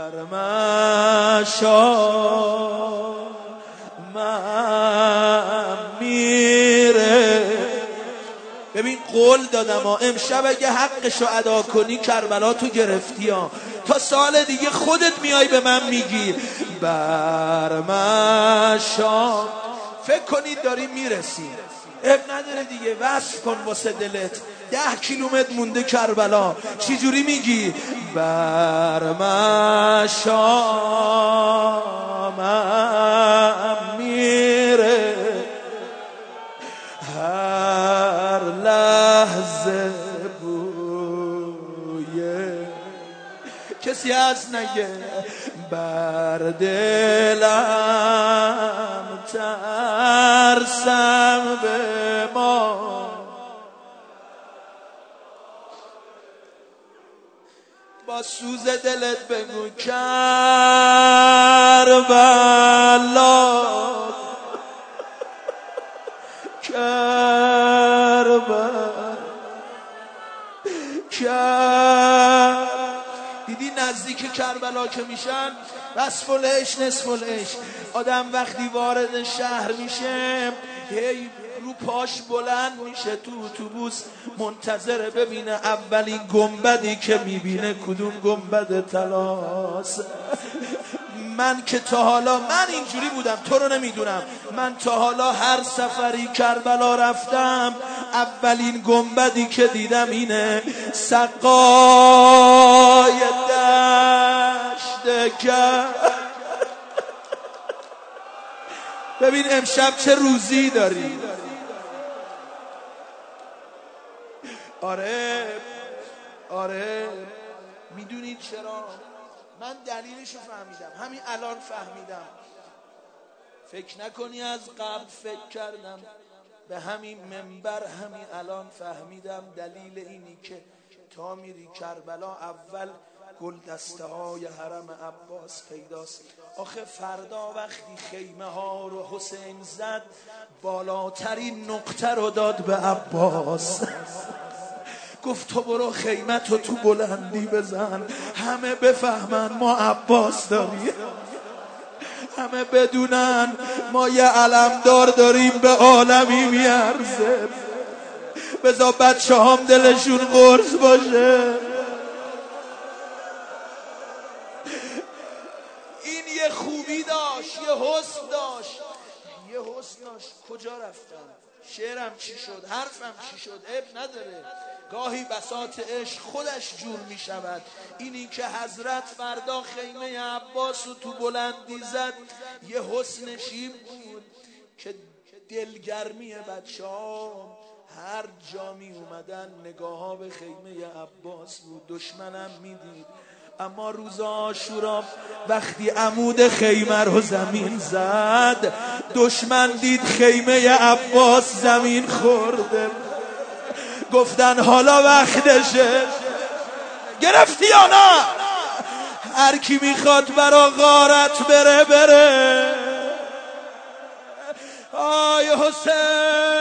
مشا من میره. ببین قول دادم امشب اگه حقشو ادا کنی کربلا تو گرفتی ها. تا سال دیگه خودت میای به من میگی برمشا. فکر کنید داری میرسی، اب نداره دیگه، وصف کن واسه دلت 10 کیلومتر مونده کربلا. چی جوری میگی؟ برمشا من میره هر لحظه بویه. کسی هست نگه بر دلم ترسم به ما. با سوز دلت بگو کربلا دیدی نزدیک کربلا که میشن وصف العیش نصف العیش. آدم وقتی وارد شهر میشه هی رو پاش بلند میشه، تو اتوبوس منتظره ببینه اولین گنبدی که میبینه کدوم گنبد طلاست. من که تا حالا من اینجوری بودم، تو رو نمیدونم، من تا حالا هر سفری کربلا رفتم اولین گنبدی که دیدم اینه سقای دشت کرد. ببین امشب چه روزی داری. آره میدونید چرا؟ من دلیلشو فهمیدم، همین الان فهمیدم. فکر نکنی از قبل فکر کردم، به همین منبر همین الان فهمیدم. دلیل اینی که تا میری کربلا اول گلدسته های حرم عباس پیداست. آخه فردا وقتی خیمه ها رو حسین زد بالاترین نقطه رو داد به عباس. گفت تو برو خیمت رو تو بلندی بزن، همه بفهمن ما عباس داریم، همه بدونن ما یه علمدار داریم به عالمی میارزه. بذار بچه هم دلشون قرص باشه. این یه خوبی داشت، یه حسن داشت. کجا رفتن؟ شعرم چی شد؟ حرفم چی شد؟ عیب نداره، گاهی بساط عشق خودش جور می شود. اینی که حضرت فردا خیمه عباس رو تو بلندی زد یه حسنش این بود که دلگرمی بچه ها هر جا می اومدن نگاه ها به خیمه عباس بود. دشمنم می دید، اما روز عاشورا وقتی عمود خیمه رو زمین زد دشمن دید خیمه عباس زمین خورده. گفتن حالا وقتشه. گرفتی یا نه؟ هر کی میخواد برا غارت بره. آی حسین